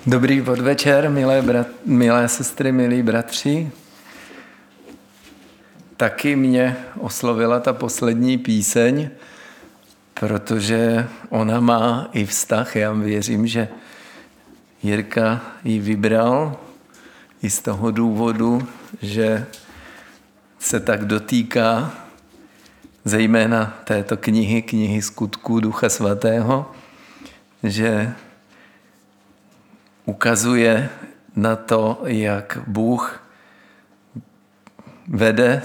Dobrý podvečer, milé sestry, milí bratři. Taky mě oslovila ta poslední píseň, protože ona má i vztah. Já věřím, že Jirka ji vybral i z toho důvodu, že se tak dotýká zejména této knihy Skutků Ducha Svatého, že ukazuje na to, jak Bůh vede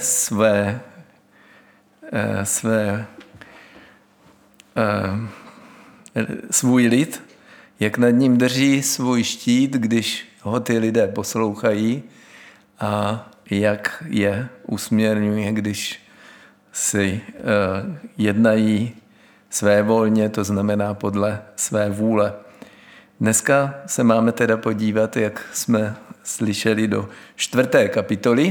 svůj lid, jak nad ním drží svůj štít, když ho ty lidé poslouchají, a jak je usměrňuje, když si jednají svévolně, to znamená podle své vůle. Dneska se máme teda podívat, jak jsme slyšeli, do 4. kapitoly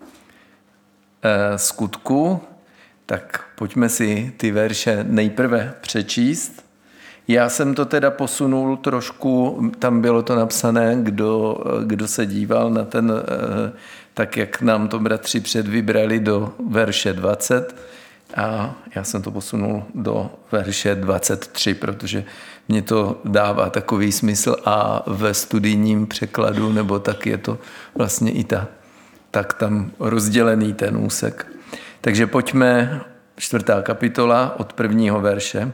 Skutků. Tak pojďme si ty verše nejprve přečíst. Já jsem to teda posunul trošku, tam bylo to napsané, kdo se díval na ten, tak jak nám to bratři předvybrali, do verše 20, a já jsem to posunul do verše 23, protože mě to dává takový smysl a ve studijním překladu, nebo tak je to vlastně i tak tam rozdělený ten úsek. Takže pojďme, 4. kapitola od 1. verše.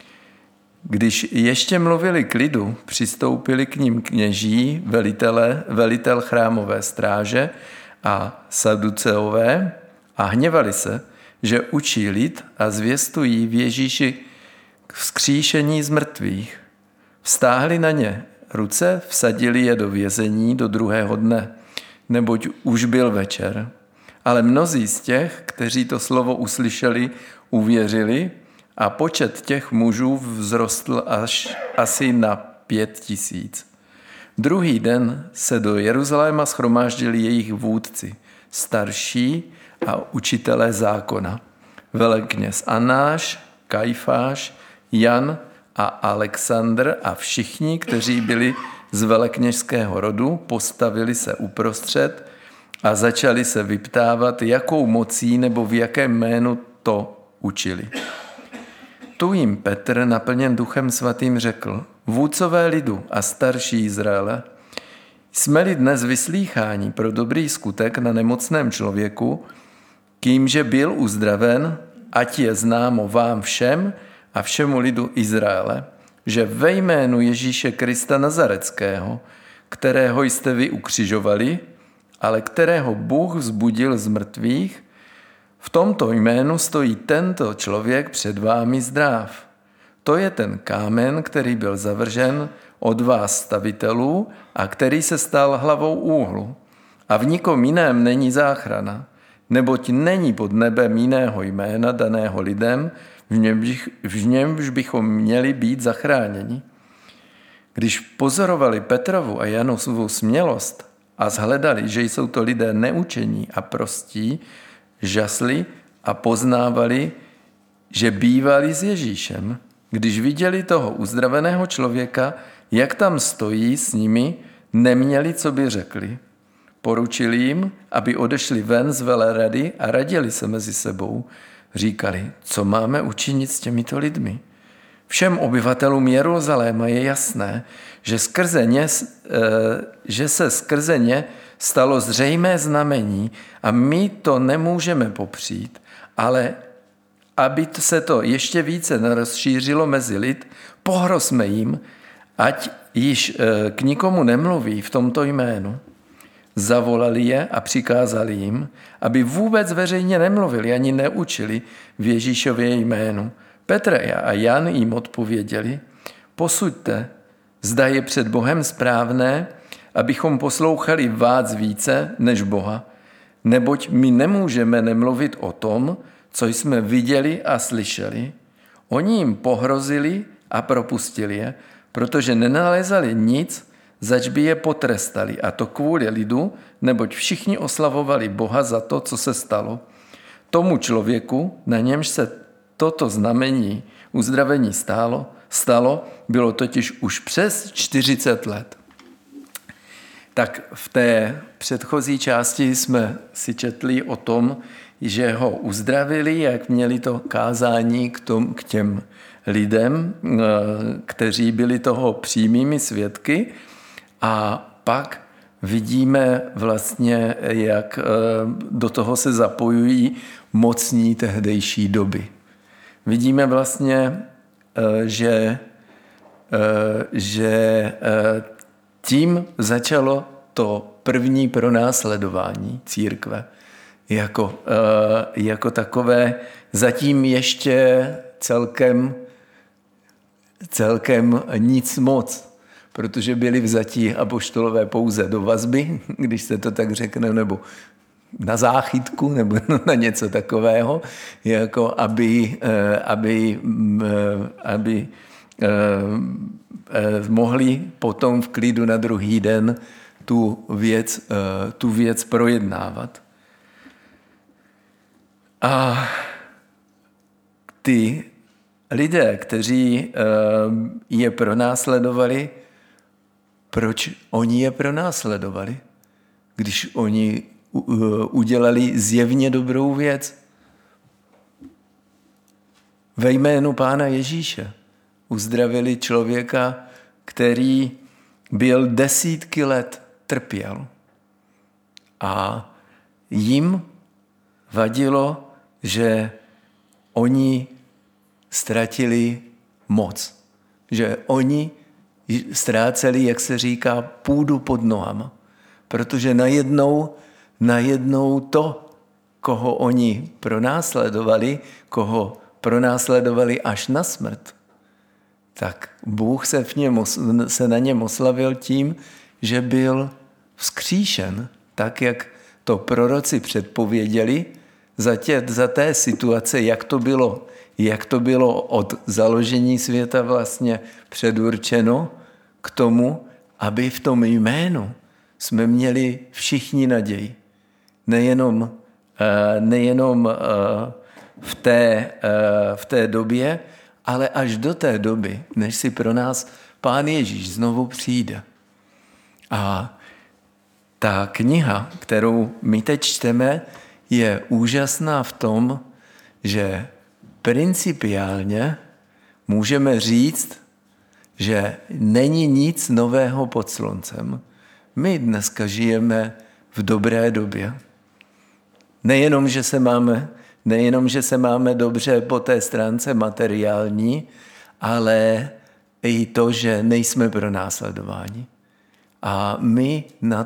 Když ještě mluvili k lidu, přistoupili k ním kněží, velitel chrámové stráže a saduceové a hněvali se, že učí lid a zvěstují v Ježíši vzkříšení z mrtvých. Vztáhli na ně ruce, vsadili je do vězení do 2. dne, neboť už byl večer. Ale mnozí z těch, kteří to slovo uslyšeli, uvěřili, a počet těch mužů vzrostl až asi na 5 000. Druhý den se do Jeruzaléma shromáždili jejich vůdci, starší a učitelé zákona, velekněz Anáš, Kajfáš, Jan a Alexandr a všichni, kteří byli z velekněžského rodu, postavili se uprostřed a začali se vyptávat, jakou mocí nebo v jakém jménu to učili. Tu jim Petr, naplněn Duchem Svatým, řekl: Vůdcové lidu a starší Izraele, jsme-li dnes vyslýcháni pro dobrý skutek na nemocném člověku, kýmže byl uzdraven, ať je známo vám všem a všemu lidu Izraele, že ve jménu Ježíše Krista Nazareckého, kterého jste vy ukřižovali, ale kterého Bůh vzbudil z mrtvých, v tomto jménu stojí tento člověk před vámi zdrav. To je ten kámen, který byl zavržen od vás stavitelů a který se stal hlavou úhlu. A v nikom jiném není záchrana, neboť není pod nebem jiného jména daného lidem, v němž bychom měli být zachráněni. Když pozorovali Petrovu a Janovu smělost a shledali, že jsou to lidé neučení a prostí, žasli a poznávali, že bývali s Ježíšem. Když viděli toho uzdraveného člověka, jak tam stojí s nimi, neměli, co by řekli. Poručili jim, aby odešli ven z velerady a radili se mezi sebou. Říkali, co máme učinit s těmito lidmi. Všem obyvatelům Jeruzaléma je jasné, že se skrze ně stalo zřejmé znamení a my to nemůžeme popřít, ale aby se to ještě více nerozšířilo mezi lid, pohrozme jim, ať již k nikomu nemluví v tomto jménu. Zavolali je a přikázali jim, aby vůbec veřejně nemluvili ani neučili v Ježíšově jménu. Petr a Jan jim odpověděli: posuďte, zda je před Bohem správné, abychom poslouchali vás více než Boha, neboť my nemůžeme nemluvit o tom, co jsme viděli a slyšeli. Oni jim pohrozili a propustili je, protože nenalezali nic, zač by je potrestali, a to kvůli lidu, neboť všichni oslavovali Boha za to, co se stalo. Tomu člověku, na němž se toto znamení uzdravení stalo, bylo totiž už přes 40 let. Tak v té předchozí části jsme si četli o tom, že ho uzdravili, jak měli to kázání k těm lidem, kteří byli toho přímými svědky. A pak vidíme vlastně, jak do toho se zapojují mocní tehdejší doby. Vidíme vlastně, že tím začalo to první pronásledování církve. Jako takové zatím ještě celkem nic moc, protože byli vzatí apoštolové pouze do vazby, když se to tak řekne, nebo na záchytku, nebo na něco takového, jako aby mohli potom v klidu na druhý den tu věc projednávat. A ty lidé, kteří je pronásledovali, proč oni je pronásledovali, když oni udělali zjevně dobrou věc? Ve jménu Pána Ježíše uzdravili člověka, který byl desítky let trpěl. A jim vadilo, že oni ztratili moc. Že oni ztráceli, jak se říká, půdu pod nohama. Protože najednou to, koho oni pronásledovali až na smrt, tak Bůh se na něm oslavil tím, že byl vzkříšen, tak jak to proroci předpověděli, za té situace, jak to bylo od založení světa vlastně předurčeno k tomu, aby v tom jménu jsme měli všichni naději. Nejenom v té době, ale až do té doby, než si pro nás Pán Ježíš znovu přijde. A ta kniha, kterou my teď čteme, je úžasná v tom, že principiálně můžeme říct, že není nic nového pod sluncem. My dneska žijeme v dobré době. Nejenom, že se máme dobře po té stránce materiální, ale i to, že nejsme pronásledováni. A my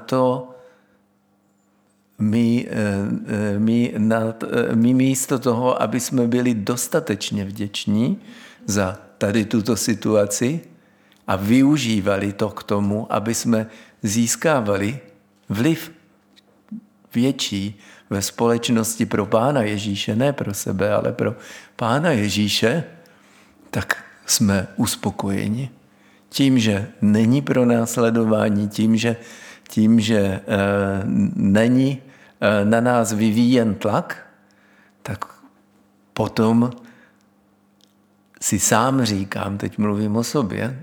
místo toho, aby jsme byli dostatečně vděční za tady tuto situaci a využívali to k tomu, aby jsme získávali vliv větší ve společnosti pro Pána Ježíše, ne pro sebe, ale pro Pána Ježíše, tak jsme uspokojeni. Tím, že není pronásledování, tím, že není na nás vyvíjen tlak, tak potom si sám říkám, teď mluvím o sobě,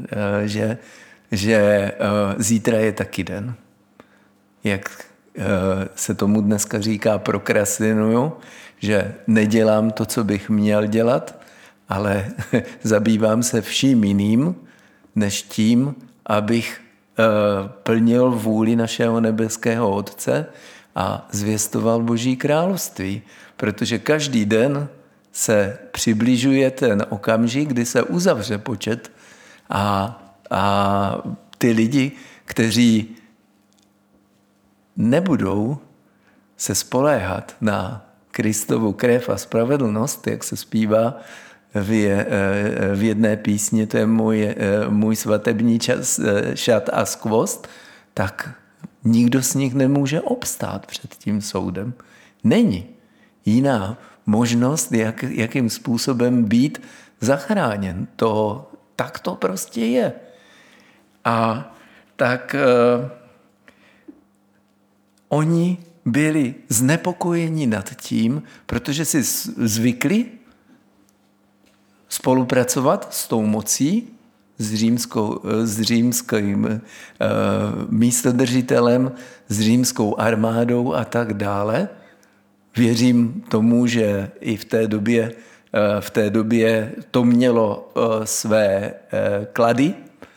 že zítra je taky den. Jak se tomu dneska říká, prokrastinuju, že nedělám to, co bych měl dělat, ale zabývám se vším jiným, než tím, abych plnil vůli našeho nebeského Otce a zvěstoval Boží království. Protože každý den se přibližuje ten okamžik, kdy se uzavře počet a ty lidi, kteří nebudou se spoléhat na Kristovu krev a spravedlnost, jak se zpívá v jedné písni, to je můj svatební šat a skvost, tak nikdo z nich nemůže obstát před tím soudem. Není jiná možnost, jakým způsobem být zachráněn. Tak to prostě je. A tak oni byli znepokojeni nad tím, protože si zvykli spolupracovat s tou mocí s římským místodržitelem, s římskou armádou a tak dále. Věřím tomu, že i v té době to mělo své klady.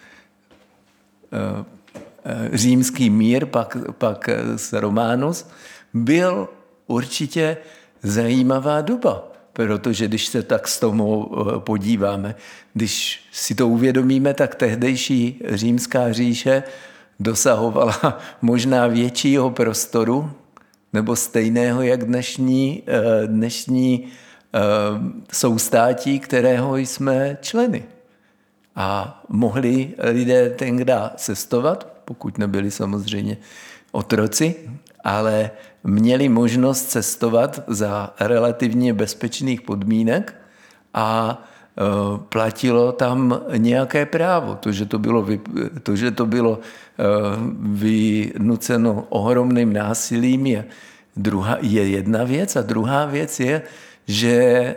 Římský mír, pak s Románus, byl určitě zajímavá doba, protože když se tak s tomu podíváme, když si to uvědomíme, tak tehdejší římská říše dosahovala možná většího prostoru, nebo stejného, jak dnešní soustátí, kterého jsme členy. A mohli lidé tenkrát cestovat, pokud nebyli samozřejmě otroci, ale měli možnost cestovat za relativně bezpečných podmínek a platilo tam nějaké právo. To, že to bylo vynuceno ohromným násilím, je jedna věc. A druhá věc je, že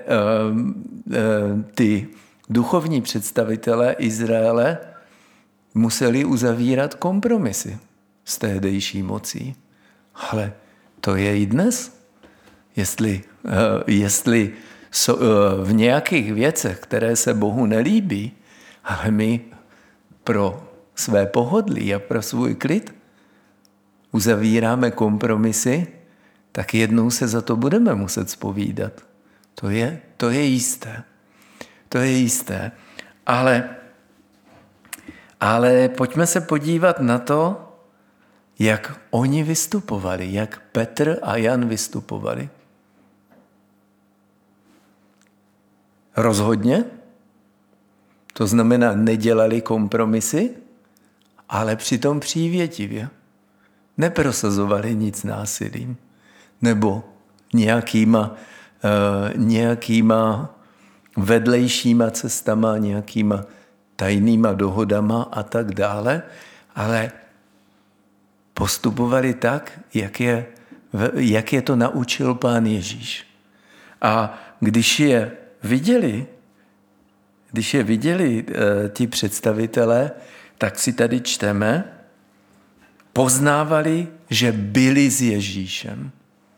ty duchovní představitelé Izraele museli uzavírat kompromisy s tehdejší mocí. Ale to je i dnes. Jestli v nějakých věcech, které se Bohu nelíbí, ale my pro své pohodlí a pro svůj klid uzavíráme kompromisy, tak jednou se za to budeme muset zpovídat. To je jisté. To je jisté. Ale pojďme se podívat na to, jak oni vystupovali, jak Petr a Jan vystupovali. Rozhodně, to znamená, nedělali kompromisy, ale přitom přívětivě. Neprosazovali nic násilím nebo nějakýma vedlejšíma cestama, nějakýma tajnýma dohodama a tak dále, ale postupovali tak, jak je to naučil Pán Ježíš. A když je viděli ti představitelé, tak si tady čteme, poznávali, že byli s Ježíšem.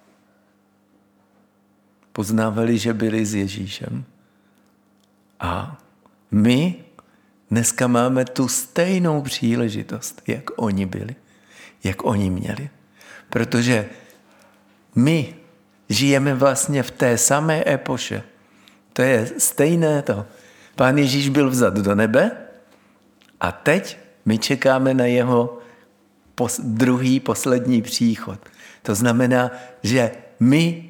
Poznávali, že byli s Ježíšem. A my dneska máme tu stejnou příležitost, jak oni byli, jak oni měli. Protože my žijeme vlastně v té samé epoše. To je stejné to. Pán Ježíš byl vzat do nebe a teď my čekáme na jeho druhý, poslední příchod. To znamená, že my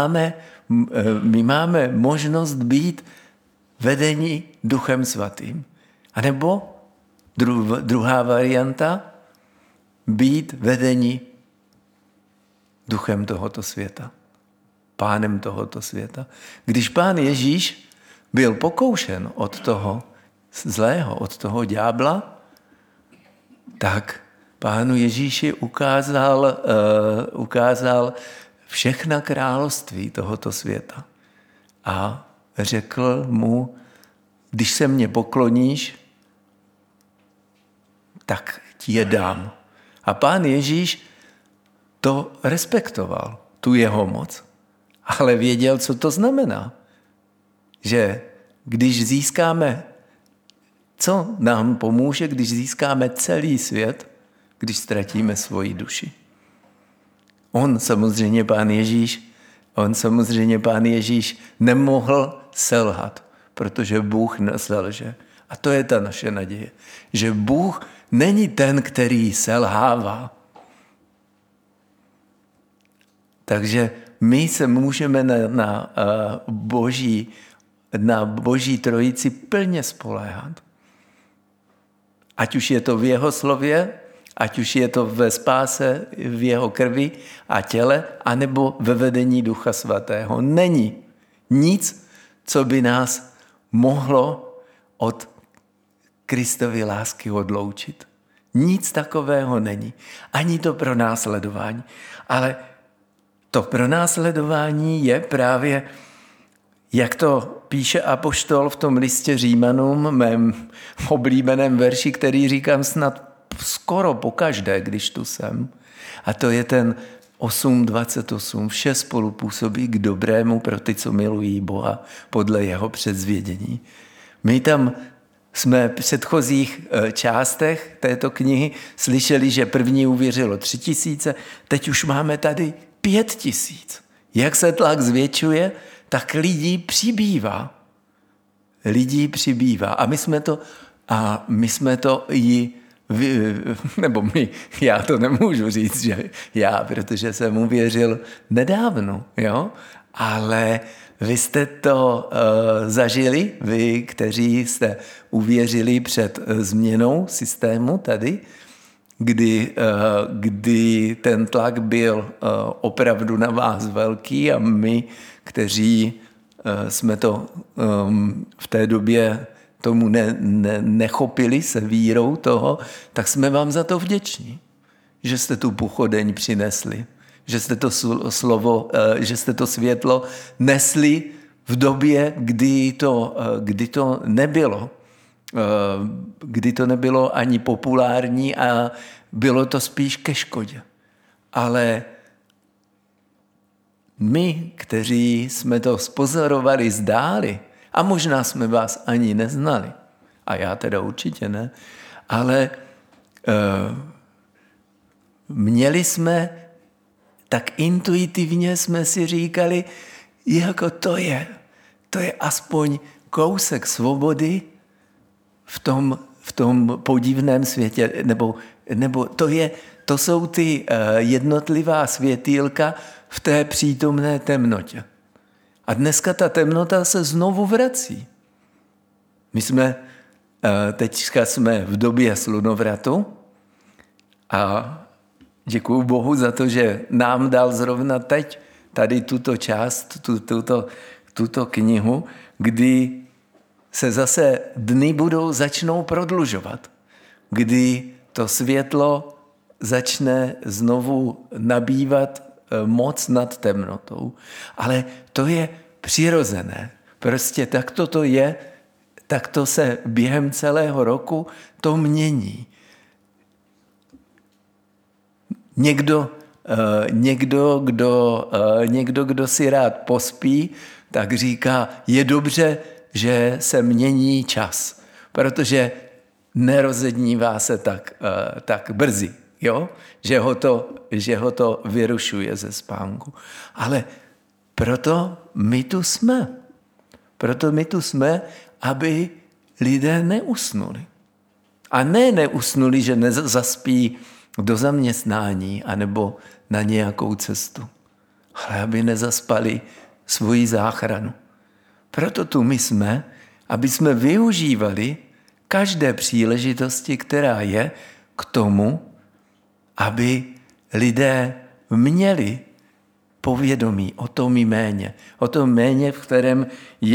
máme možnost být vedení Duchem Svatým. A nebo druhá varianta, být vedení duchem tohoto světa, pánem tohoto světa. Když Pán Ježíš byl pokoušen od toho zlého, od toho ďábla, tak Pánu Ježíši ukázal všechna království tohoto světa. A řekl mu, když se mně pokloníš, tak ti je dám. A Pán Ježíš to respektoval, tu jeho moc. Ale věděl, co to znamená. Že když získáme, co nám pomůže, když získáme celý svět, když ztratíme svoji duši. On samozřejmě Pán Ježíš nemohl selhat, protože Bůh neselže. A to je ta naše naděje, že Bůh není ten, který selhává. Takže my se můžeme na Boží trojici plně spoléhat. Ať už je to v jeho slově, ať už je to ve spáse v jeho krvi a těle, anebo ve vedení Ducha Svatého. Není nic, co by nás mohlo od Kristovy lásky odloučit. Nic takového není. Ani to pronásledování. Ale to pronásledování je právě Jak to píše apoštol v tom listě Římanům, mém oblíbeném verši, který říkám snad skoro pokaždé, když tu jsem. A to je ten 8:28. Vše spolupůsobí k dobrému pro ty, co milují Boha podle jeho předzvědění. My tam jsme v předchozích částech této knihy slyšeli, že první uvěřilo 3 000, teď už máme tady 5 000. Jak se tlak zvětšuje, tak lidí přibývá. A my jsme to já to nemůžu říct, že protože jsem uvěřil nedávno, jo? Ale vy jste to zažili, vy, kteří jste uvěřili před změnou systému tady, kdy ten tlak byl opravdu na vás velký a my, kteří jsme to v té době tomu nechopili se vírou toho, tak jsme vám za to vděční, že jste tu pochodeň přinesli, že jste to slovo, že jste to světlo nesli v době, kdy to nebylo ani populární a bylo to spíš ke škodě. Ale my, kteří jsme to spozorovali zdáli, a možná jsme vás ani neznali, a já teda určitě ne, ale měli jsme, tak intuitivně jsme si říkali, jako to je aspoň kousek svobody v tom podivném světě, nebo to jsou ty jednotlivá světýlka v té přítomné temnotě. A dneska ta temnota se znovu vrací. My teďka jsme v době slunovratu a děkuju Bohu za to, že nám dal zrovna teď tady tuto část, tuto knihu, kdy se zase dny začnou prodlužovat, kdy to světlo začne znovu nabývat moc nad temnotou. Ale to je přirozené. Prostě takto to je, takto se během celého roku to mění. Někdo, kdo si rád pospí, tak říká, je dobře, že se mění čas, protože nerozednívá se tak brzy, jo? Že ho to vyrušuje ze spánku. Ale proto my tu jsme, aby lidé neusnuli. A neusnuli, že nezaspí do zaměstnání anebo na nějakou cestu, ale aby nezaspali svoji záchranu. Proto tu my jsme, aby jsme využívali každé příležitosti, která je k tomu, aby lidé měli povědomí o tom jméně, v kterém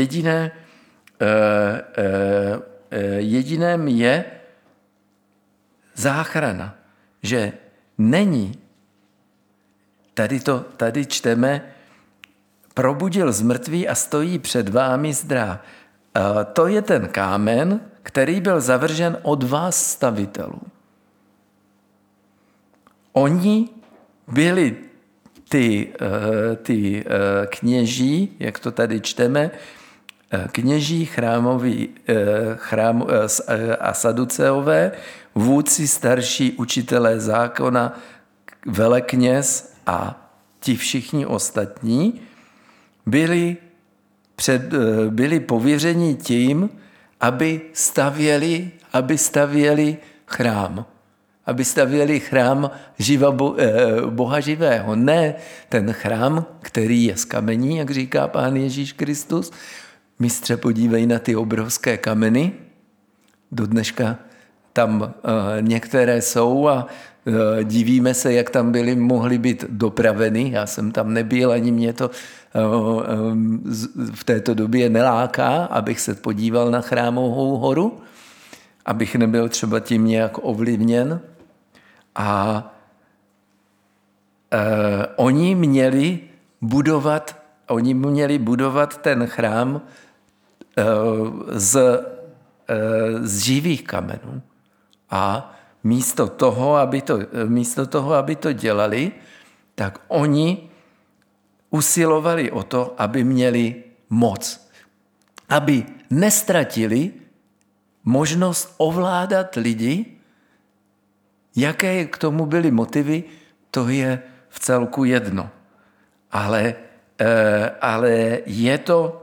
jediném je záchrana, že není. Tady čteme, probudil z mrtvých a stojí před vámi zdráv. To je ten kámen, který byl zavržen od vás stavitelů. Oni byli ty kněží, jak to tady čteme, kněží chrámoví a saduceové, vůdci starší učitelé zákona, velekněz a ti všichni ostatní byli pověřeni tím, aby stavěli chrám. Aby stavěli chrám Boha živého. Ne ten chrám, který je z kamení, jak říká Pán Ježíš Kristus. Mistře, podívej na ty obrovské kameny. Do dneška tam některé jsou a divíme se, jak tam mohly být dopraveny. Já jsem tam nebyl, ani mě to v této době neláká, abych se podíval na Chrámovou horu, abych nebyl třeba tím nějak ovlivněn. A oni měli budovat oni měli budovat ten chrám z živých kamenů. A místo toho, aby to dělali, tak oni usilovali o to, aby měli moc. Aby nestratili možnost ovládat lidi. Jaké k tomu byly motivy, to je v celku jedno. Ale je to...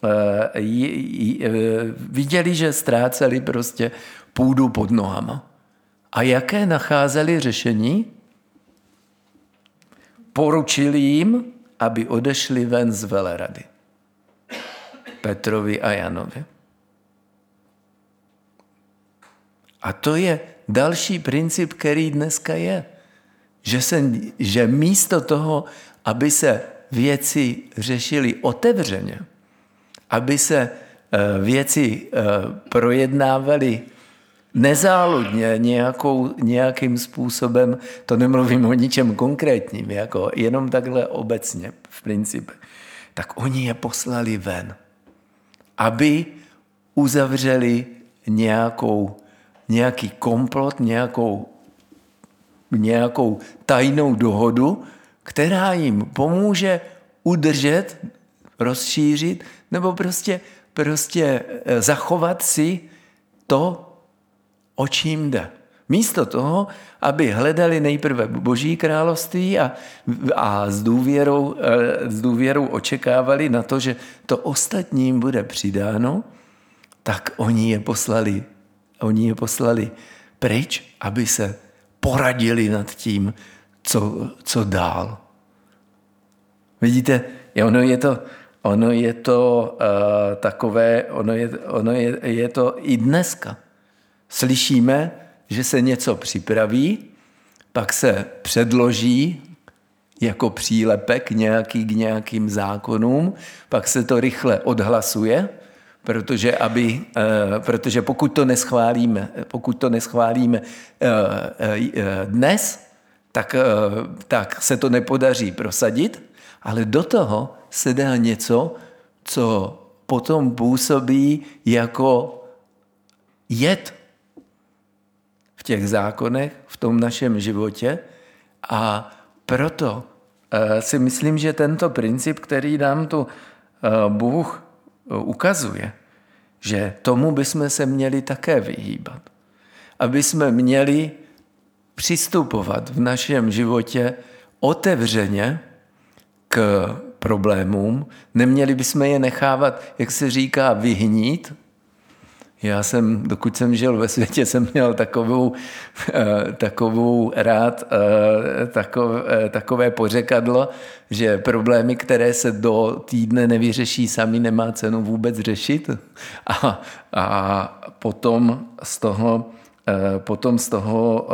viděli, že ztráceli prostě půdu pod nohama. A jaké nacházeli řešení? Poručili jim, aby odešli ven z velerady. Petrovi a Janovi. A to je další princip, který dneska je. Že místo toho, aby se věci řešily otevřeně, aby se věci projednávaly nezáludně nějakým způsobem, to nemluvím o ničem konkrétním, jako jenom takhle obecně v principu, tak oni je poslali ven, aby uzavřeli nějaký komplot, nějakou tajnou dohodu, která jim pomůže udržet, rozšířit nebo prostě zachovat si to, o čím jde. Místo toho, aby hledali nejprve Boží království a s důvěrou očekávali na to, že to ostatním bude přidáno, tak oni je poslali pryč, aby se poradili nad tím, co dál. Vidíte, ono je to takové, je to i dneska. Slyšíme, že se něco připraví, pak se předloží jako přílepek k nějakým zákonům, pak se to rychle odhlasuje, protože pokud to neschválíme dnes, tak se to nepodaří prosadit, ale do toho se dá něco, co potom působí jako jed v těch zákonech, v tom našem životě. A proto si myslím, že tento princip, který nám tu Bůh ukazuje, že tomu bychom se měli také vyhýbat. Aby jsme měli přistupovat v našem životě otevřeně k problémům, neměli bychom je nechávat, jak se říká, vyhnít. Dokud jsem žil ve světě, jsem měl takové pořekadlo, že problémy, které se do týdne nevyřeší sami, nemá cenu vůbec řešit. A potom z toho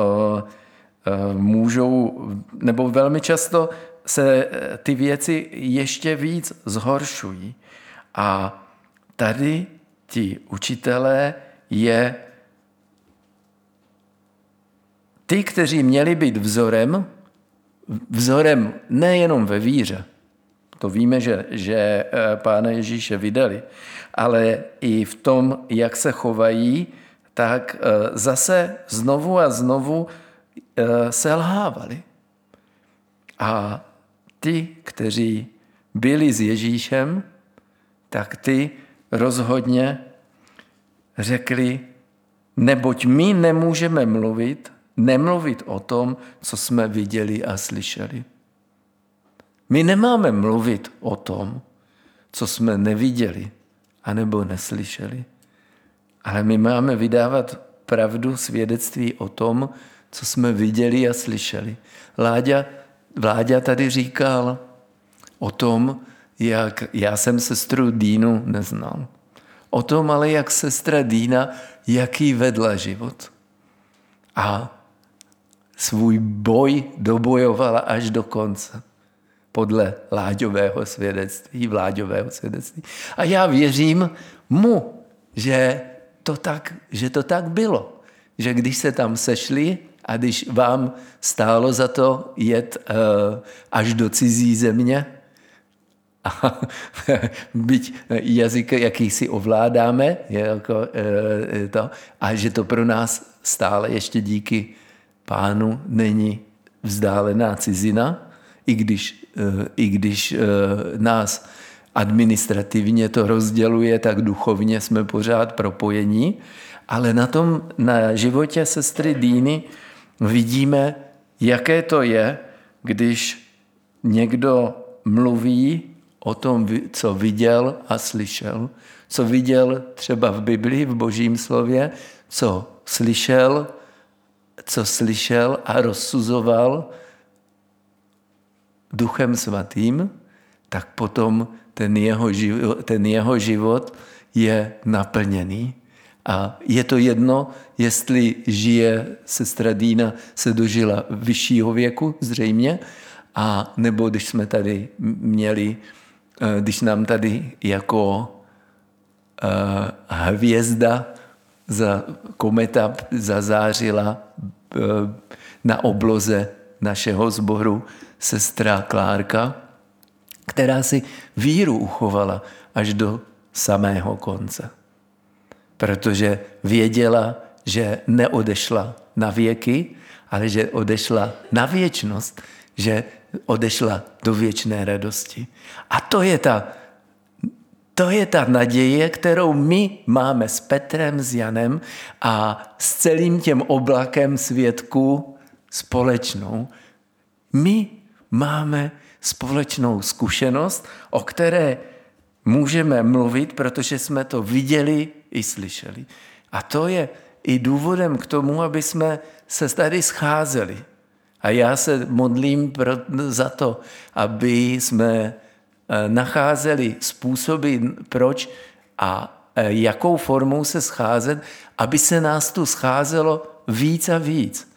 můžou, nebo velmi často se ty věci ještě víc zhoršují. A tady ti učitelé ty, kteří měli být vzorem nejenom ve víře, to víme, že Pána Ježíše vydali, ale i v tom, jak se chovají, tak zase znovu a znovu selhávali. A ty, kteří byli s Ježíšem, tak ty rozhodně řekli, neboť my nemůžeme nemluvit o tom, co jsme viděli a slyšeli. My nemáme mluvit o tom, co jsme neviděli anebo neslyšeli, ale my máme vydávat pravdu, svědectví o tom, co jsme viděli a slyšeli. Vláďa tady říkal o tom, jak já jsem sestru Dýnu neznal. O tom ale, jak sestra Dýna, jaký vedla život. A svůj boj dobojovala až do konce. Podle Vláďového svědectví. A já věřím mu, že to tak bylo. Že když se tam sešli a když vám stálo za to jet až do cizí země, A byť jazyk jakýsi ovládáme, a že to pro nás stále ještě díky Pánu není vzdálená cizina, i když nás administrativně to rozděluje, tak duchovně jsme pořád propojení, ale na životě sestry Diny vidíme, jaké to je, když někdo mluví o tom, co viděl a slyšel. Co viděl třeba v Biblii, v Božím slově, co slyšel a rozsuzoval Duchem svatým, tak potom ten jeho život je naplněný. A je to jedno, jestli žije sestra Dina, se dožila vyššího věku zřejmě, a nebo když jsme tady měli, když nám tady jako hvězda kometa zazářila na obloze našeho sboru sestra Klárka, která si víru uchovala až do samého konce. Protože věděla, že neodešla na věky, ale že odešla na věčnost, že odešla do věčné radosti. A to je ta naděje, kterou my máme s Petrem, s Janem a s celým tím oblakem svědků společnou. My máme společnou zkušenost, o které můžeme mluvit, protože jsme to viděli i slyšeli. A to je i důvodem k tomu, aby jsme se tady scházeli. A já se modlím za to, aby jsme nacházeli způsoby, proč a jakou formou se scházet, aby se nás tu scházelo víc a víc.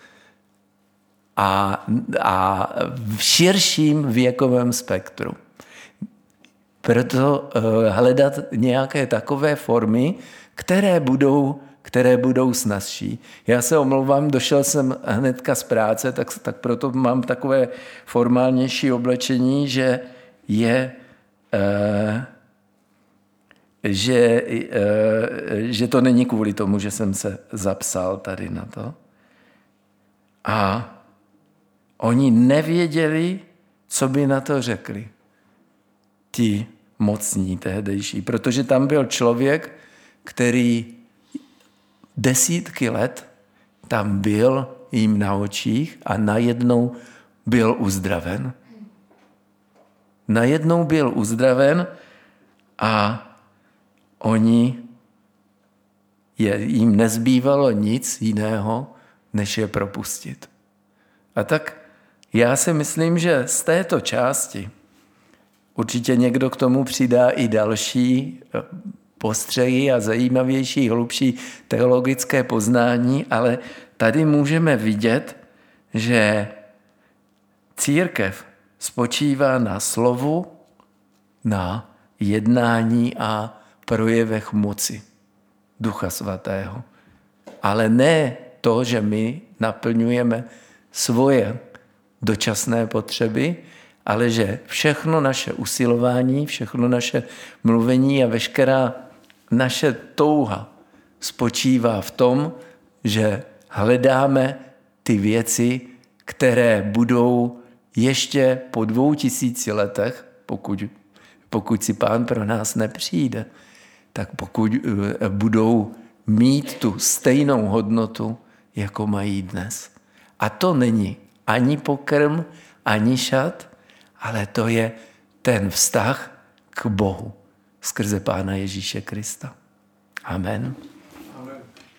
A v širším věkovém spektru. Proto hledat nějaké takové formy, které budou snazší. Já se omlouvám, došel jsem hnedka z práce, tak proto mám takové formálnější oblečení, že to není kvůli tomu, že jsem se zapsal tady na to. A oni nevěděli, co by na to řekli. Ti mocní tehdejší, protože tam byl člověk, který desítky let tam byl jim na očích a najednou byl uzdraven. Najednou byl uzdraven a jim nezbývalo nic jiného, než je propustit. A tak já si myslím, že z této části určitě někdo k tomu přidá i další postřehy a zajímavější, hlubší teologické poznání, ale tady můžeme vidět, že církev spočívá na slovu, na jednání a projevech moci Ducha Svatého. Ale ne to, že my naplňujeme svoje dočasné potřeby, ale že všechno naše usilování, všechno naše mluvení a veškerá naše touha spočívá v tom, že hledáme ty věci, které budou ještě po 2000 letech, pokud si Pán pro nás nepřijde, tak pokud budou mít tu stejnou hodnotu, jako mají dnes. A to není ani pokrm, ani šat, ale to je ten vztah k Bohu skrze Pána Ježíše Krista. Amen.